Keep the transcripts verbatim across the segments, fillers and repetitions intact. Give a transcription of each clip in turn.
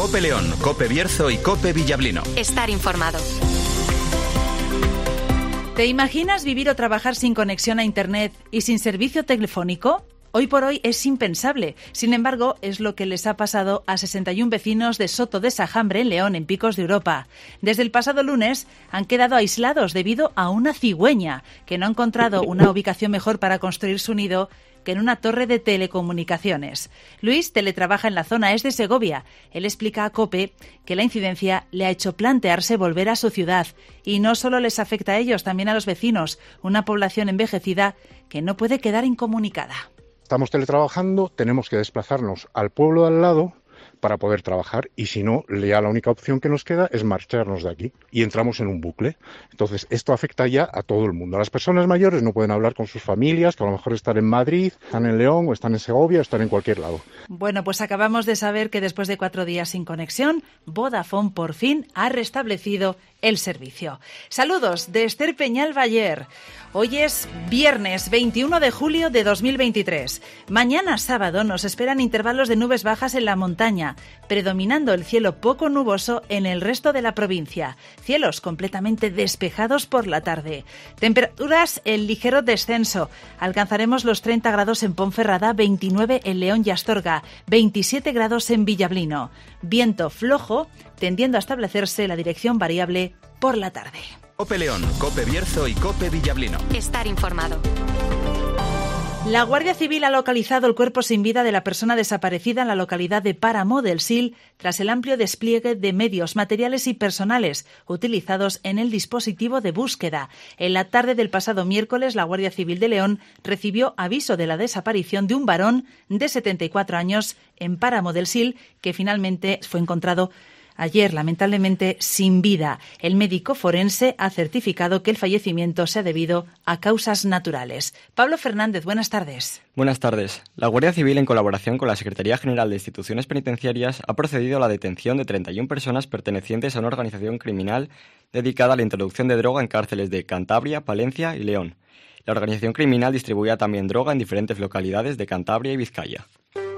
COPE León, COPE Bierzo y COPE Villablino. Estar informado. ¿Te imaginas vivir o trabajar sin conexión a Internet y sin servicio telefónico? Hoy por hoy es impensable. Sin embargo, es lo que les ha pasado a sesenta y uno vecinos de Soto de Sajambre, en León, en Picos de Europa. Desde el pasado lunes han quedado aislados debido a una cigüeña que no ha encontrado una ubicación mejor para construir su nido que en una torre de telecomunicaciones. Luis teletrabaja en la zona, es de Segovia. Él explica a COPE que la incidencia le ha hecho plantearse volver a su ciudad. Y no solo les afecta a ellos, también a los vecinos, una población envejecida que no puede quedar incomunicada. Estamos teletrabajando, tenemos que desplazarnos al pueblo de al lado para poder trabajar y si no, ya la única opción que nos queda es marcharnos de aquí y entramos en un bucle. Entonces, esto afecta ya a todo el mundo. Las personas mayores no pueden hablar con sus familias, que a lo mejor están en Madrid, están en León o están en Segovia o están en cualquier lado. Bueno, pues acabamos de saber que después de cuatro días sin conexión, Vodafone por fin ha restablecido el servicio. Saludos de Esther Peñal Bayer. Hoy es viernes veintiuno de julio de dos mil veintitrés. Mañana sábado nos esperan intervalos de nubes bajas en la montaña, predominando el cielo poco nuboso en el resto de la provincia. Cielos completamente despejados por la tarde. Temperaturas en ligero descenso. Alcanzaremos los treinta grados en Ponferrada, veintinueve en León y Astorga, veintisiete grados en Villablino. Viento flojo, tendiendo a establecerse la dirección variable por la tarde. COPE León, COPE Bierzo y COPE Villablino. Estar informado. La Guardia Civil ha localizado el cuerpo sin vida de la persona desaparecida en la localidad de Páramo del Sil tras el amplio despliegue de medios materiales y personales utilizados en el dispositivo de búsqueda. En la tarde del pasado miércoles, la Guardia Civil de León recibió aviso de la desaparición de un varón de setenta y cuatro años en Páramo del Sil, que finalmente fue encontrado ayer, lamentablemente, sin vida. El médico forense ha certificado que el fallecimiento se ha debido a causas naturales. Pablo Fernández, buenas tardes. Buenas tardes. La Guardia Civil, en colaboración con la Secretaría General de Instituciones Penitenciarias, ha procedido a la detención de treinta y una personas pertenecientes a una organización criminal dedicada a la introducción de droga en cárceles de Cantabria, Palencia y León. La organización criminal distribuía también droga en diferentes localidades de Cantabria y Vizcaya.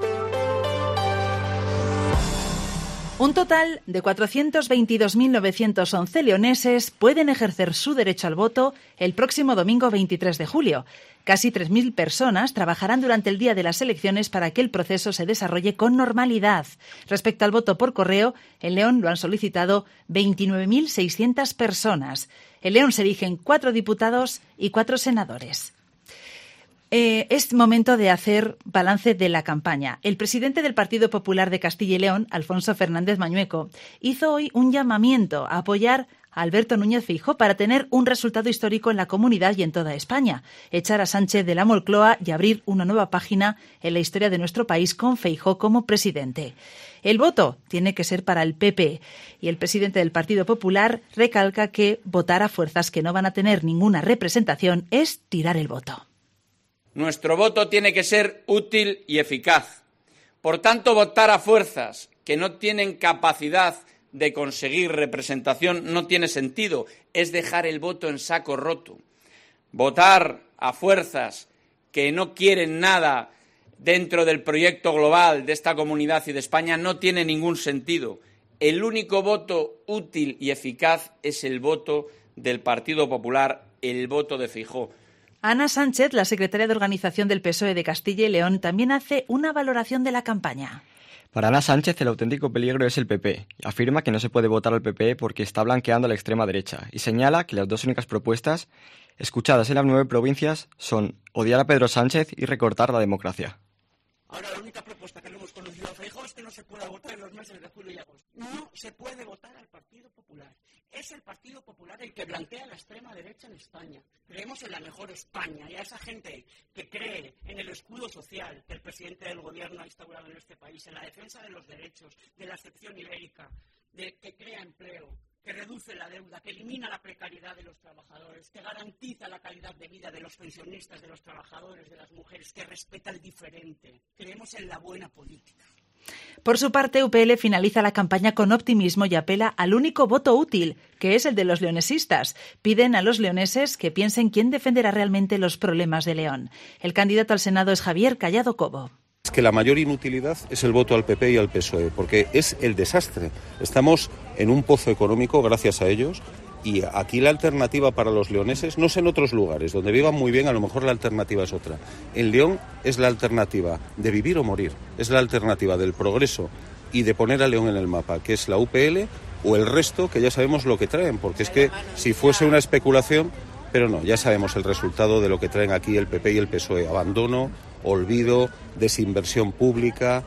Un total de cuatrocientos veintidós mil novecientos once leoneses pueden ejercer su derecho al voto el próximo domingo veintitrés de julio. Casi tres mil personas trabajarán durante el día de las elecciones para que el proceso se desarrolle con normalidad. Respecto al voto por correo, en León lo han solicitado veintinueve mil seiscientas personas. En León se eligen cuatro diputados y cuatro senadores. Eh, es momento de hacer balance de la campaña. El presidente del Partido Popular de Castilla y León, Alfonso Fernández Mañueco, hizo hoy un llamamiento a apoyar a Alberto Núñez Feijóo para tener un resultado histórico en la comunidad y en toda España, echar a Sánchez de la Moncloa y abrir una nueva página en la historia de nuestro país con Feijóo como presidente. El voto tiene que ser para el P P y el presidente del Partido Popular recalca que votar a fuerzas que no van a tener ninguna representación es tirar el voto. Nuestro voto tiene que ser útil y eficaz. Por tanto, votar a fuerzas que no tienen capacidad de conseguir representación no tiene sentido. Es dejar el voto en saco roto. Votar a fuerzas que no quieren nada dentro del proyecto global de esta comunidad y de España no tiene ningún sentido. El único voto útil y eficaz es el voto del Partido Popular, el voto de Feijóo. Ana Sánchez, la secretaria de Organización del P S O E de Castilla y León, también hace una valoración de la campaña. Para Ana Sánchez, el auténtico peligro es el P P. Afirma que no se puede votar al P P porque está blanqueando a la extrema derecha y señala que las dos únicas propuestas escuchadas en las nueve provincias son odiar a Pedro Sánchez y recortar la democracia. Ahora, la única propuesta que le hemos conocido a Feijóo es que no se pueda votar en los meses de julio y agosto. No se puede votar al Partido Popular. Es el Partido Popular el que blanquea a la extrema derecha en España. Creemos en la mejor España y a esa gente que cree en el escudo social que el presidente del gobierno ha instaurado en este país, en la defensa de los derechos, de la excepción ibérica, de que crea empleo, que reduce la deuda, que elimina la precariedad de los trabajadores, que garantiza la calidad de vida de los pensionistas, de los trabajadores, de las mujeres, que respeta el diferente. Creemos en la buena política. Por su parte, U P L finaliza la campaña con optimismo y apela al único voto útil, que es el de los leonesistas. Piden a los leoneses que piensen quién defenderá realmente los problemas de León. El candidato al Senado es Javier Collado Cobo. Es que la mayor inutilidad es el voto al P P y al P S O E, porque es el desastre. Estamos en un pozo económico gracias a ellos. Y aquí la alternativa para los leoneses, no sé en otros lugares, donde vivan muy bien, a lo mejor la alternativa es otra. En León es la alternativa de vivir o morir, es la alternativa del progreso y de poner a León en el mapa, que es la U P L o el resto, que ya sabemos lo que traen, porque es que si fuese una especulación, pero no, ya sabemos el resultado de lo que traen aquí el P P y el P S O E, abandono, olvido, desinversión pública.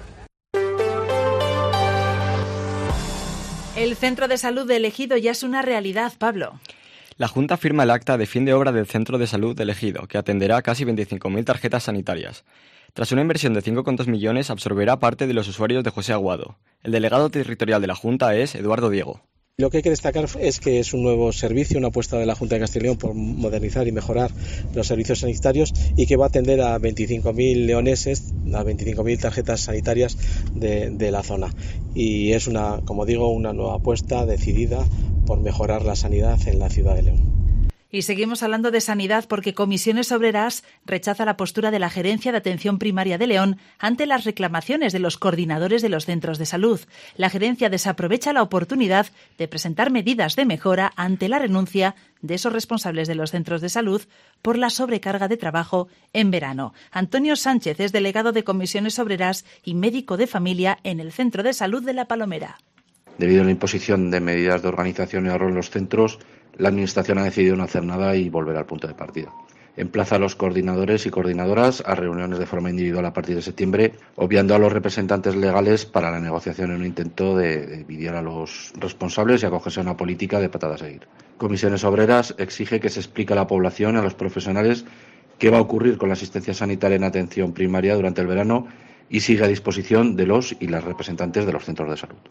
El centro de salud de Ejido ya es una realidad, Pablo. La Junta firma el acta de fin de obra del centro de salud de Ejido, que atenderá a casi veinticinco mil tarjetas sanitarias. Tras una inversión de cinco coma dos millones, absorberá parte de los usuarios de José Aguado. El delegado territorial de la Junta es Eduardo Diego. Lo que hay que destacar es que es un nuevo servicio, una apuesta de la Junta de Castilla y León por modernizar y mejorar los servicios sanitarios y que va a atender a veinticinco mil leoneses, a veinticinco mil tarjetas sanitarias de, de la zona. Y es una, como digo, una nueva apuesta decidida por mejorar la sanidad en la ciudad de León. Y seguimos hablando de sanidad porque Comisiones Obreras rechaza la postura de la Gerencia de Atención Primaria de León ante las reclamaciones de los coordinadores de los centros de salud. La gerencia desaprovecha la oportunidad de presentar medidas de mejora ante la renuncia de esos responsables de los centros de salud por la sobrecarga de trabajo en verano. Antonio Sánchez es delegado de Comisiones Obreras y médico de familia en el Centro de Salud de La Palomera. Debido a la imposición de medidas de organización y ahorro en los centros, la Administración ha decidido no hacer nada y volver al punto de partida. Emplaza a los coordinadores y coordinadoras a reuniones de forma individual a partir de septiembre, obviando a los representantes legales para la negociación en un intento de, de dividir a los responsables y acogerse a una política de patadas a seguir. Comisiones Obreras exige que se explique a la población y a los profesionales qué va a ocurrir con la asistencia sanitaria en atención primaria durante el verano y sigue a disposición de los y las representantes de los centros de salud.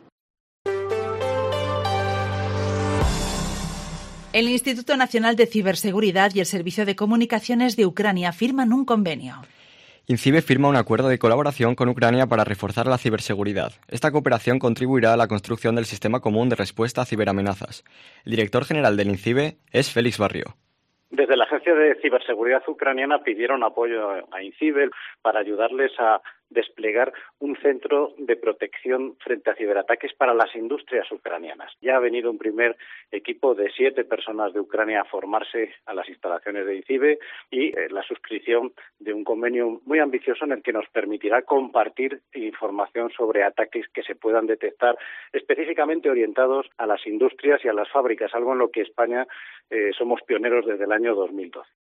El Instituto Nacional de Ciberseguridad y el Servicio de Comunicaciones de Ucrania firman un convenio. INCIBE firma un acuerdo de colaboración con Ucrania para reforzar la ciberseguridad. Esta cooperación contribuirá a la construcción del sistema común de respuesta a ciberamenazas. El director general del INCIBE es Félix Barrio. Desde la Agencia de Ciberseguridad Ucraniana pidieron apoyo a INCIBE para ayudarles a desplegar un centro de protección frente a ciberataques para las industrias ucranianas. Ya ha venido un primer equipo de siete personas de Ucrania a formarse a las instalaciones de INCIBE y eh, la suscripción de un convenio muy ambicioso en el que nos permitirá compartir información sobre ataques que se puedan detectar específicamente orientados a las industrias y a las fábricas, algo en lo que España eh, somos pioneros desde el año dos mil doce.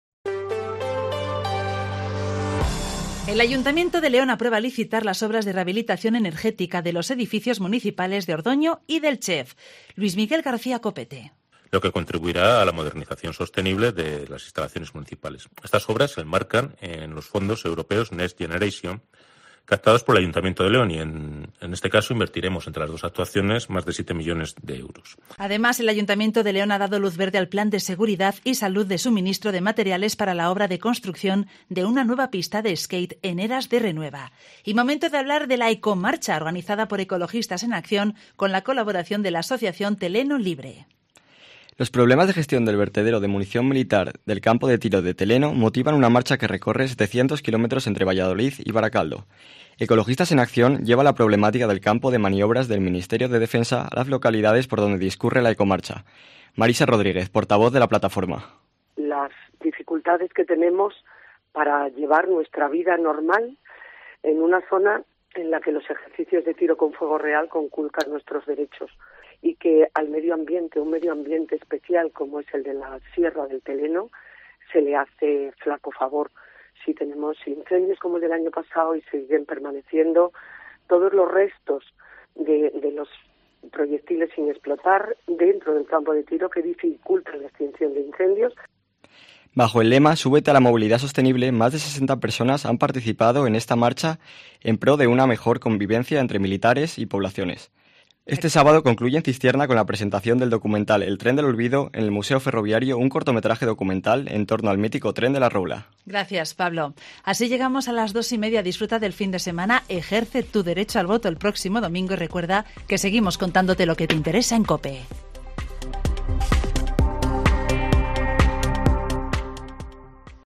El Ayuntamiento de León aprueba licitar las obras de rehabilitación energética de los edificios municipales de Ordoño y del Chef. Luis Miguel García Copete. Lo que contribuirá a la modernización sostenible de las instalaciones municipales. Estas obras se enmarcan en los fondos europeos Next Generation, captados por el Ayuntamiento de León, y en, en este caso invertiremos entre las dos actuaciones más de siete millones de euros. Además, el Ayuntamiento de León ha dado luz verde al plan de seguridad y salud de suministro de materiales para la obra de construcción de una nueva pista de skate en Eras de Renueva. Y momento de hablar de la ecomarcha organizada por Ecologistas en Acción con la colaboración de la Asociación Teleno Libre. Los problemas de gestión del vertedero de munición militar del campo de tiro de Teleno motivan una marcha que recorre setecientos kilómetros entre Valladolid y Baracaldo. Ecologistas en Acción lleva la problemática del campo de maniobras del Ministerio de Defensa a las localidades por donde discurre la ecomarcha. Marisa Rodríguez, portavoz de la plataforma. Las dificultades que tenemos para llevar nuestra vida normal en una zona en la que los ejercicios de tiro con fuego real conculcan nuestros derechos y que al medio ambiente, un medio ambiente especial como es el de la Sierra del Teleno, se le hace flaco favor. Si tenemos incendios como el del año pasado y siguen permaneciendo todos los restos de, de los proyectiles sin explotar dentro del campo de tiro que dificultan la extinción de incendios. Bajo el lema Súbete a la movilidad sostenible, más de sesenta personas han participado en esta marcha en pro de una mejor convivencia entre militares y poblaciones. Este sábado concluye en Cistierna con la presentación del documental El tren del olvido en el Museo Ferroviario, un cortometraje documental en torno al mítico tren de la Roula. Gracias, Pablo. Así llegamos a las dos y media. Disfruta del fin de semana, ejerce tu derecho al voto el próximo domingo y recuerda que seguimos contándote lo que te interesa en COPE.